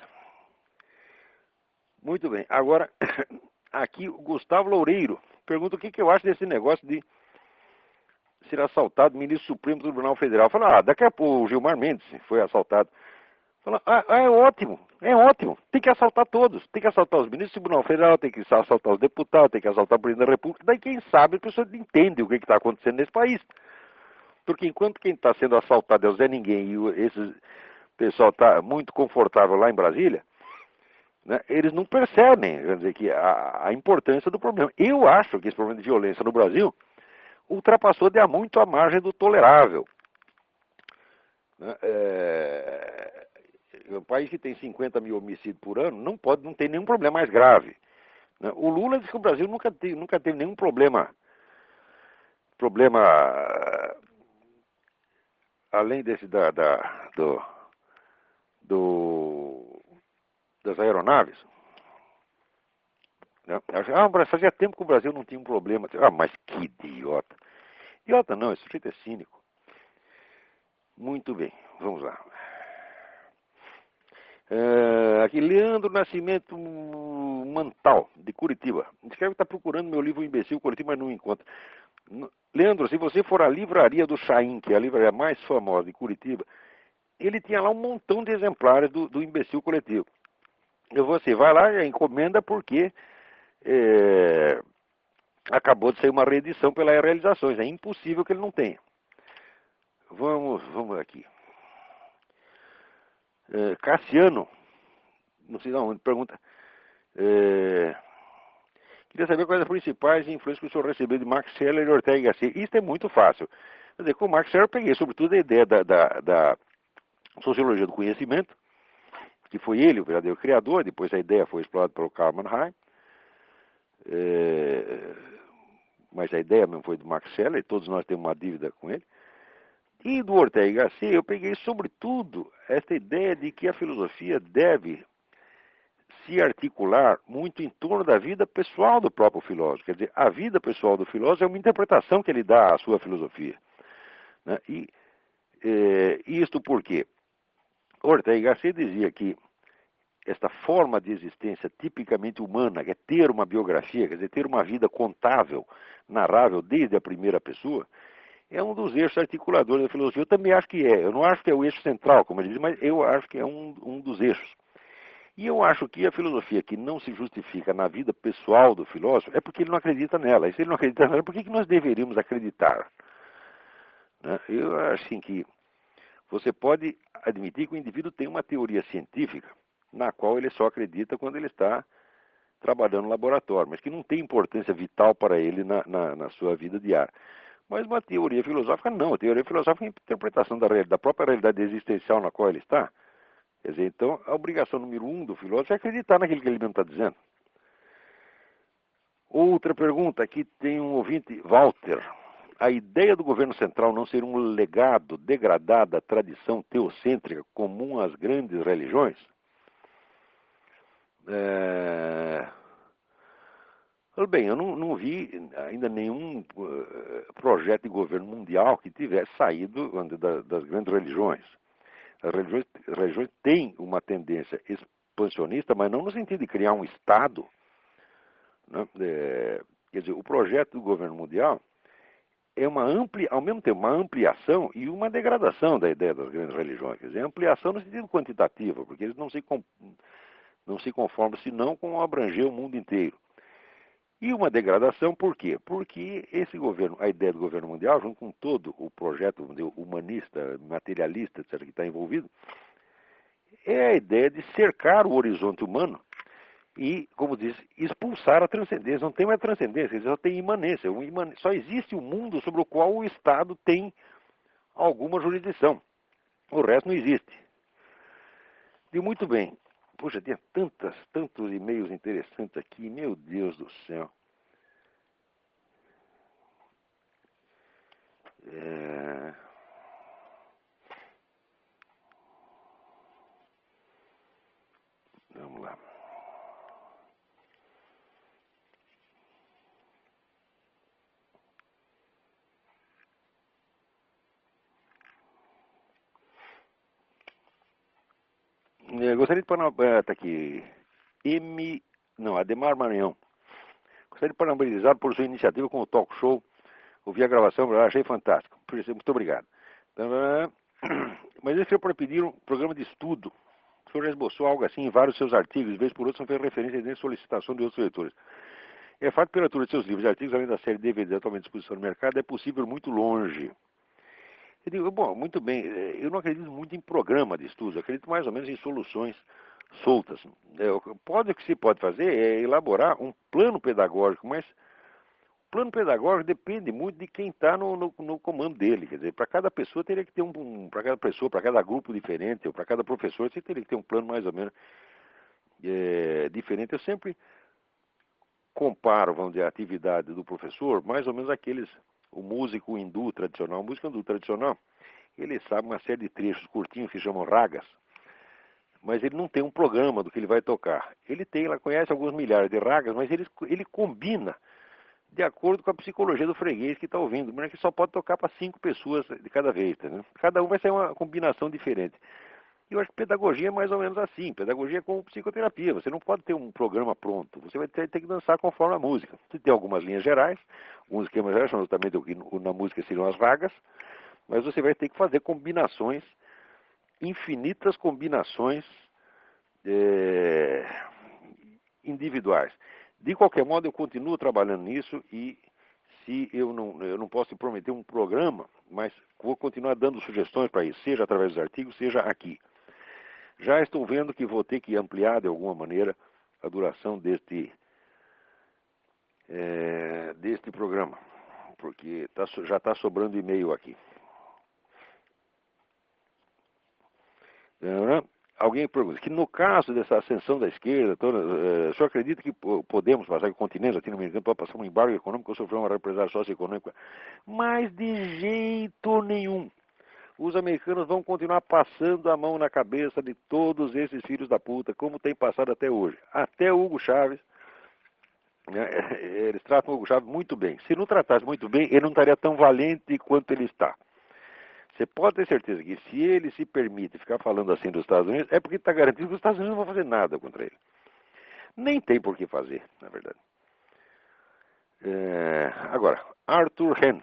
Muito bem. Agora, aqui o Gustavo Loureiro pergunta o que, que eu acho desse negócio de ser assaltado ministro supremo do Tribunal Federal. Fala, ah, daqui a pouco o Gilmar Mendes foi assaltado. Fala, ah, é ótimo, é ótimo. Tem que assaltar todos. Tem que assaltar os ministros do Tribunal Federal, tem que assaltar os deputados, tem que assaltar o presidente da República. Daí quem sabe a pessoa entende o que está acontecendo nesse país. Porque enquanto quem está sendo assaltado é o Zé Ninguém e esse pessoal está muito confortável lá em Brasília, né, eles não percebem, quer dizer, que a, a importância do problema. Eu acho que esse problema de violência no Brasil ultrapassou de há muito a margem do tolerável. Né? É, um país que tem cinquenta mil homicídios por ano não pode, não tem nenhum problema mais grave. Né? O Lula disse que o Brasil nunca teve, nunca teve nenhum problema, problema além desse da, da do, do, das aeronaves. Ah, fazia tempo que o Brasil não tinha um problema. Ah, mas que idiota. Idiota não, esse sujeito é cínico. Muito bem, vamos lá. É, aqui, Leandro Nascimento Mantal, de Curitiba. Escreve que está procurando meu livro Imbecil Curitiba, mas não encontra. Leandro, se você for à livraria do Chaim, que é a livraria mais famosa de Curitiba, ele tinha lá um montão de exemplares do, do Imbecil Coletivo. E você vai lá e encomenda porque é, acabou de sair uma reedição pela Realizações. É impossível que ele não tenha. Vamos, vamos aqui. É, Cassiano, não sei de onde, pergunta. É, queria saber quais as principais influências que o senhor recebeu de Max Scheler e Ortega y Gasset. Isso é muito fácil. Quer dizer, com o Max Scheler eu peguei sobretudo a ideia da, da, da sociologia do conhecimento, que foi ele o verdadeiro criador, depois a ideia foi explorada pelo Karl Mannheim. É, mas a ideia mesmo foi do Max Scheler, e todos nós temos uma dívida com ele. E do Ortega y Gasset eu peguei sobretudo esta ideia de que a filosofia deve se articular muito em torno da vida pessoal do próprio filósofo. Quer dizer, a vida pessoal do filósofo é uma interpretação que ele dá à sua filosofia. Né? E é, isto por quê? Ortega y Gasset dizia que esta forma de existência tipicamente humana, que é ter uma biografia, quer dizer, ter uma vida contável, narrável desde a primeira pessoa, é um dos eixos articuladores da filosofia. Eu também acho que é. Eu não acho que é o eixo central, como ele diz, mas eu acho que é um, um dos eixos. E eu acho que a filosofia que não se justifica na vida pessoal do filósofo é porque ele não acredita nela. E se ele não acredita nela, por que nós deveríamos acreditar? Né? Eu acho assim que você pode admitir que o indivíduo tem uma teoria científica na qual ele só acredita quando ele está trabalhando no laboratório, mas que não tem importância vital para ele na, na, na sua vida diária. Mas uma teoria filosófica, não. A teoria filosófica é a interpretação da, da própria realidade existencial na qual ele está. Quer dizer, então, a obrigação número um do filósofo é acreditar naquilo que ele mesmo está dizendo. Outra pergunta, aqui tem um ouvinte, Walter. A ideia do governo central não ser um legado degradado à tradição teocêntrica comum às grandes religiões? É... Bem, eu não, não vi ainda nenhum uh, projeto de governo mundial que tivesse saído das, das grandes religiões. As religiões, as religiões têm uma tendência expansionista, mas não no sentido de criar um Estado. Né? É, quer dizer, o projeto do governo mundial é uma amplia, ao mesmo tempo uma ampliação e uma degradação da ideia das grandes religiões. Quer dizer, ampliação no sentido quantitativo, porque eles não se, não se conformam senão com abranger o mundo inteiro. E uma degradação por quê? Porque esse governo, a ideia do governo mundial, junto com todo o projeto humanista, materialista, etcétera, que está envolvido, é a ideia de cercar o horizonte humano e, como diz, expulsar a transcendência. Não tem mais transcendência, só tem imanência. Só existe o um mundo sobre o qual o Estado tem alguma jurisdição. O resto não existe. E muito bem. Puxa, tinha tantas, tantos e-mails interessantes aqui, meu Deus do céu. É... Vamos lá. Eu gostaria de parabenizar, está aqui, M, não, Ademar Maranhão. Gostaria de parabenizar por sua iniciativa com o talk show. Ouvi a gravação, achei fantástico. Muito obrigado. Mas esse é para pedir um programa de estudo. O senhor já esboçou algo assim em vários seus artigos, de vez por outra, são fez referência nem solicitação de outros leitores. É fato que pela leitura de seus livros e artigos, além da série D V D atualmente à disposição no mercado, é possível ir muito longe. Eu digo, bom, muito bem, eu não acredito muito em programa de estudos, eu acredito mais ou menos em soluções soltas. Pode, o que se pode fazer é elaborar um plano pedagógico, mas o plano pedagógico depende muito de quem está no, no, no comando dele. Quer dizer, para cada pessoa teria que ter um, um para cada pessoa, para cada grupo diferente, ou para cada professor, você teria que ter um plano mais ou menos é, diferente. Eu sempre comparo, vamos dizer, a atividade do professor, mais ou menos aqueles, o músico hindu tradicional, o músico hindu tradicional, ele sabe uma série de trechos curtinhos que chamam ragas, mas ele não tem um programa do que ele vai tocar. Ele tem, ela conhece alguns milhares de ragas, mas ele, ele combina de acordo com a psicologia do freguês que está ouvindo, mas é que só pode tocar para cinco pessoas de cada vez, né? Cada um vai ser uma combinação diferente. E eu acho que pedagogia é mais ou menos assim. Pedagogia é como psicoterapia. Você não pode ter um programa pronto. Você vai ter, ter que dançar conforme a música. Você tem algumas linhas gerais, alguns esquemas gerais, justamente o que na música seriam as ragas, mas você vai ter que fazer combinações, infinitas combinações é, individuais. De qualquer modo, eu continuo trabalhando nisso e se eu não, eu não posso prometer um programa, mas vou continuar dando sugestões para isso, seja através dos artigos, seja aqui. Já estou vendo que vou ter que ampliar de alguma maneira a duração deste, é, deste programa, porque tá, já está sobrando e-mail aqui. Alguém pergunta que no caso dessa ascensão da esquerda, toda, uh, o senhor acredita que podemos passar, que o continente latino-americano pode passar um embargo econômico ou sofrer uma represália socioeconômica? Mas de jeito nenhum. Os americanos vão continuar passando a mão na cabeça de todos esses filhos da puta, como tem passado até hoje. Até o Hugo Chávez, né, eles tratam o Hugo Chávez muito bem. Se não tratasse muito bem, ele não estaria tão valente quanto ele está. Você pode ter certeza que se ele se permite ficar falando assim dos Estados Unidos, é porque está garantido que os Estados Unidos não vão fazer nada contra ele. Nem tem por que fazer, na verdade. É, agora, Arthur Hens.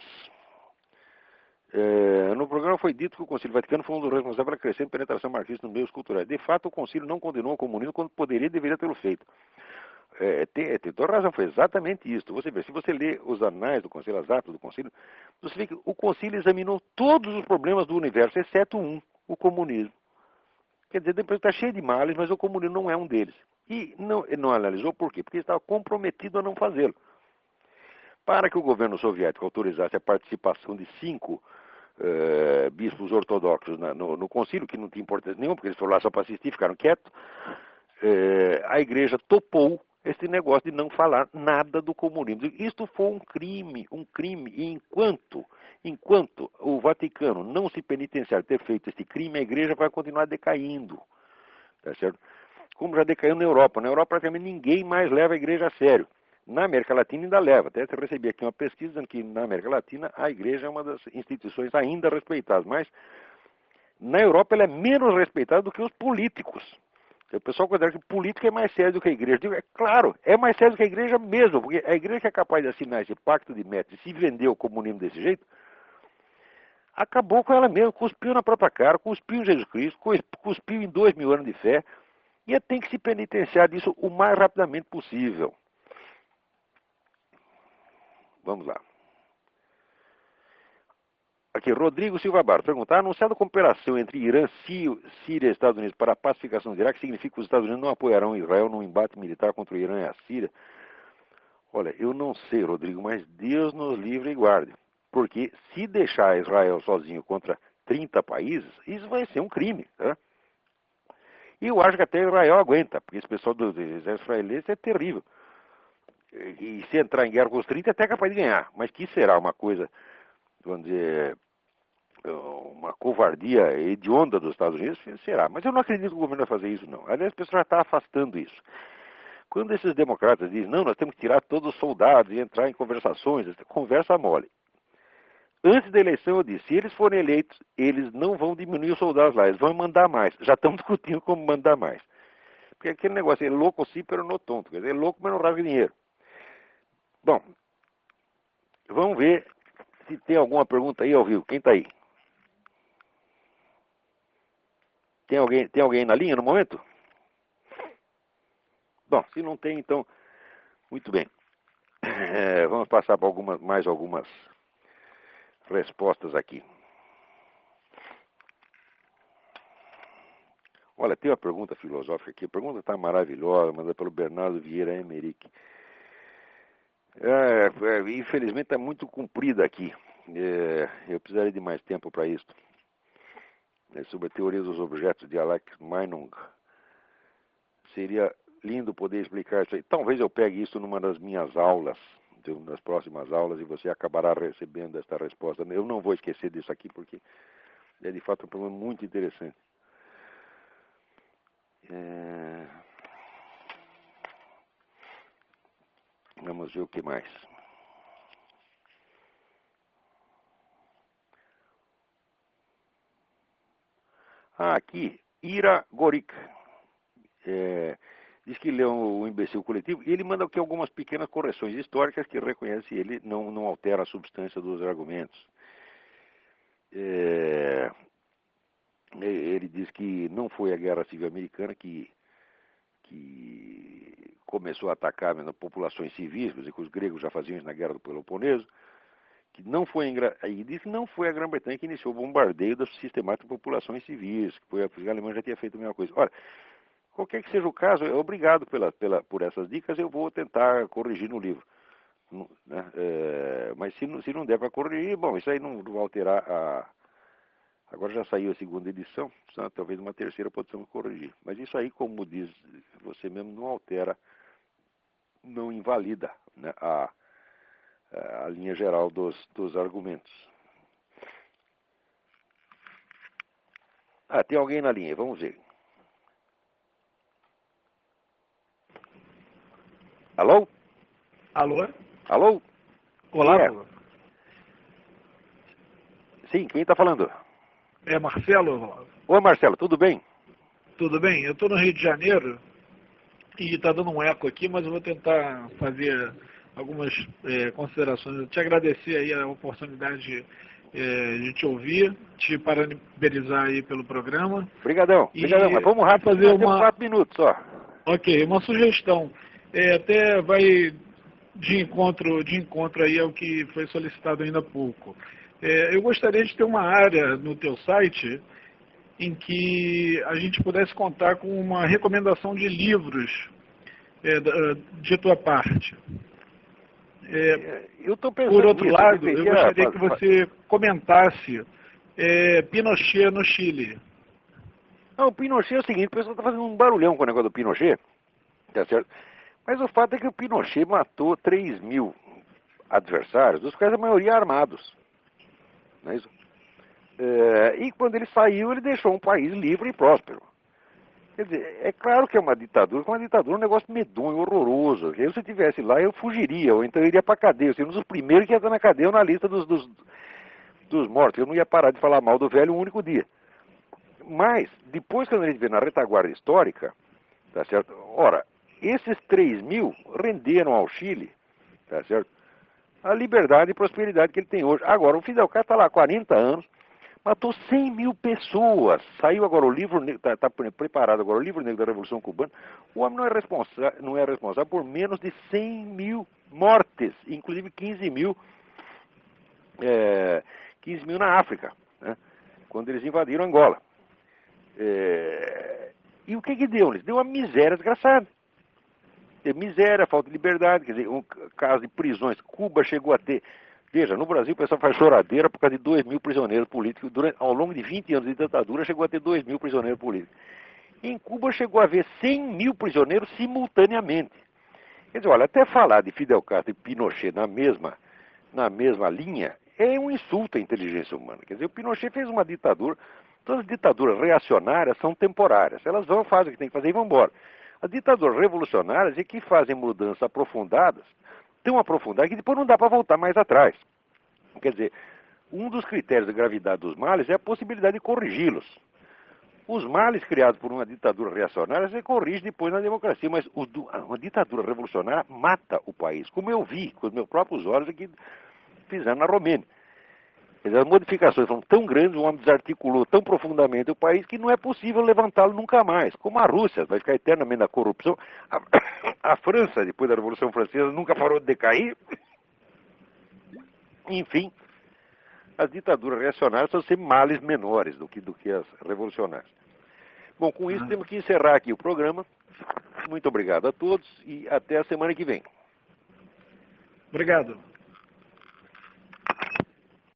É, no programa foi dito que o Concílio Vaticano foi um dos responsáveis pela crescente penetração marxista nos meios culturais. De fato, o Concílio não condenou o comunismo quando poderia e deveria tê-lo feito. É, tem, tem toda razão, foi exatamente isso. Você vê, se você lê os anais do Concílio, as atas do Concílio, você vê que o Concílio examinou todos os problemas do universo, exceto um, o comunismo. Quer dizer, depois está cheio de males, mas o comunismo não é um deles. E não, não analisou por quê? Porque estava comprometido a não fazê-lo. Para que o governo soviético autorizasse a participação de cinco uh, bispos ortodoxos na, no, no concílio, que não tinha importância nenhuma, porque eles foram lá só para assistir, ficaram quietos, uh, a igreja topou esse negócio de não falar nada do comunismo. Isto foi um crime, um crime, e enquanto, enquanto o Vaticano não se penitenciar ter feito esse crime, a igreja vai continuar decaindo, tá certo? Como já decaiu na Europa. Na Europa praticamente ninguém mais leva a igreja a sério. Na América Latina ainda leva. Até eu recebi aqui uma pesquisa dizendo que na América Latina a igreja é uma das instituições ainda respeitadas, mas na Europa ela é menos respeitada do que os políticos. O pessoal considera que política é mais sério do que a igreja. Digo, é claro, é mais sério do que a igreja mesmo, porque a igreja que é capaz de assinar esse pacto de Metz e se vender o comunismo desse jeito, acabou com ela mesma, cuspiu na própria cara, cuspiu em Jesus Cristo, cuspiu em dois mil anos de fé, e tem que se penitenciar disso o mais rapidamente possível. Vamos lá. Aqui, Rodrigo Silva Barros pergunta: a anunciada cooperação entre Irã, Síria e Estados Unidos para a pacificação do Iraque significa que os Estados Unidos não apoiarão Israel num embate militar contra o Irã e a Síria? Olha, eu não sei, Rodrigo, mas Deus nos livre e guarde. Porque se deixar Israel sozinho contra trinta países, isso vai ser um crime, tá? E eu acho que até Israel aguenta, porque esse pessoal dos israelenses é terrível. E se entrar em guerra com os trinta, é até capaz de ganhar. Mas que será uma coisa, vamos dizer, uma covardia hedionda dos Estados Unidos? Será. Mas eu não acredito que o governo vai fazer isso, não. Aliás, o pessoal já está afastando isso. Quando esses democratas dizem, não, nós temos que tirar todos os soldados e entrar em conversações, conversa mole. Antes da eleição eu disse, se eles forem eleitos, eles não vão diminuir os soldados lá, eles vão mandar mais. Já estão discutindo como mandar mais. Porque aquele negócio é louco sim, pero não tonto. Quer dizer, é louco, mas não rasga dinheiro. Bom, vamos ver se tem alguma pergunta aí ao vivo. Quem está aí? Tem alguém, tem alguém na linha no momento? Bom, se não tem, então, muito bem. É, vamos passar para algumas, mais algumas respostas aqui. Olha, tem uma pergunta filosófica aqui. A pergunta está maravilhosa, mandada pelo Bernardo Vieira Emerick. É, é, infelizmente está muito comprida aqui. É, eu precisaria de mais tempo para isso. É sobre a teoria dos objetos de Alex Meinung. Seria lindo poder explicar isso aí. Talvez eu pegue isso numa das minhas aulas, nas próximas aulas, e você acabará recebendo esta resposta. Eu não vou esquecer disso aqui, porque é de fato um problema muito interessante. É... Vamos ver o que mais. Ah, aqui, Ira Gorik. É, diz que leu o Imbecil Coletivo e ele manda aqui algumas pequenas correções históricas que reconhece ele, não, não altera a substância dos argumentos. É, ele diz que não foi a Guerra Civil Americana que, que começou a atacar né, populações civis, quer dizer, que os gregos já faziam isso na Guerra do Peloponeso, que não foi aí diz que não foi a Grã-Bretanha que iniciou o bombardeio das sistemáticas populações civis, que foi a, a Alemanha já tinha feito a mesma coisa. Ora, qualquer que seja o caso, obrigado pela, pela, por essas dicas, eu vou tentar corrigir no livro. Né? É, mas se não, se não der para corrigir, bom, isso aí não vai alterar a... Agora já saiu a segunda edição, talvez uma terceira possamos corrigir. Mas isso aí, como diz você mesmo, não altera, não invalida, né, a, a linha geral dos, dos argumentos. Ah, tem alguém na linha, vamos ver. Alô? Alô? Alô? Olá, quem é? Bruno. Sim, quem está falando? É Marcelo. Oi, Marcelo, tudo bem? Tudo bem? Eu estou no Rio de Janeiro e está dando um eco aqui, mas eu vou tentar fazer algumas é, considerações. Eu te agradecer aí a oportunidade é, de te ouvir, te parabenizar aí pelo programa. Obrigadão, obrigadão, mas vamos rápido, fazer nós temos uma... quatro minutos só. Ok, uma sugestão. É, até vai de encontro, de encontro aí ao que foi solicitado ainda há pouco. É, eu gostaria de ter uma área no teu site em que a gente pudesse contar com uma recomendação de livros é, de tua parte. É, eu estou pensando por outro nisso, lado, eu, eu gostaria fazer... que você comentasse é, Pinochet no Chile. Não, o Pinochet é o seguinte, o pessoal está fazendo um barulhão com o negócio do Pinochet, tá certo? Mas o fato é que o Pinochet matou três mil adversários, dos quais a maioria armados. Não é isso? É, e quando ele saiu, ele deixou um país livre e próspero. Quer dizer, é claro que é uma ditadura, porque uma ditadura é um negócio medonho, horroroso. Eu, se eu estivesse lá, eu fugiria, ou então eu iria para a cadeia. Eu seria um dos primeiros que ia estar na cadeia ou na lista dos, dos, dos mortos. Eu não ia parar de falar mal do velho um único dia. Mas, depois que a gente vê na retaguarda histórica, tá certo? Ora, esses três mil renderam ao Chile, tá certo? A liberdade e prosperidade que ele tem hoje. Agora, o Fidel Castro está lá há quarenta anos, matou cem mil pessoas. Saiu agora o livro negro, está tá preparado agora o livro negro da Revolução Cubana. O homem não é, responsa não é responsável por menos de cem mil mortes, inclusive quinze mil, é, quinze mil na África, né? Quando eles invadiram Angola. É, e o que que deu? Eles deu uma miséria desgraçada. Deu miséria, falta de liberdade, quer dizer, um caso de prisões. Cuba chegou a ter... Veja, no Brasil o pessoal faz choradeira por causa de dois mil prisioneiros políticos. Durante, ao longo de vinte anos de ditadura, chegou a ter dois mil prisioneiros políticos. Em Cuba chegou a haver cem mil prisioneiros simultaneamente. Quer dizer, olha, até falar de Fidel Castro e Pinochet na mesma, na mesma linha é um insulto à inteligência humana. Quer dizer, o Pinochet fez uma ditadura. Todas as ditaduras reacionárias são temporárias. Elas vão, fazem o que tem que fazer e vão embora. As ditaduras revolucionárias é que fazem mudanças aprofundadas, tão aprofundadas que depois não dá para voltar mais atrás. Quer dizer, um dos critérios da gravidade dos males é a possibilidade de corrigi-los. Os males criados por uma ditadura reacionária você corrige depois na democracia, mas o, uma ditadura revolucionária mata o país, como eu vi com os meus próprios olhos aqui fizeram na Romênia. Quer dizer, as modificações foram tão grandes, o homem desarticulou tão profundamente o país que não é possível levantá-lo nunca mais. Como a Rússia vai ficar eternamente na corrupção, a, a França, depois da Revolução Francesa, nunca parou de decair. Enfim, as ditaduras reacionárias são sempre males menores do que, do que as revolucionárias. Bom, com isso temos que encerrar aqui o programa. Muito obrigado a todos e até a semana que vem. Obrigado.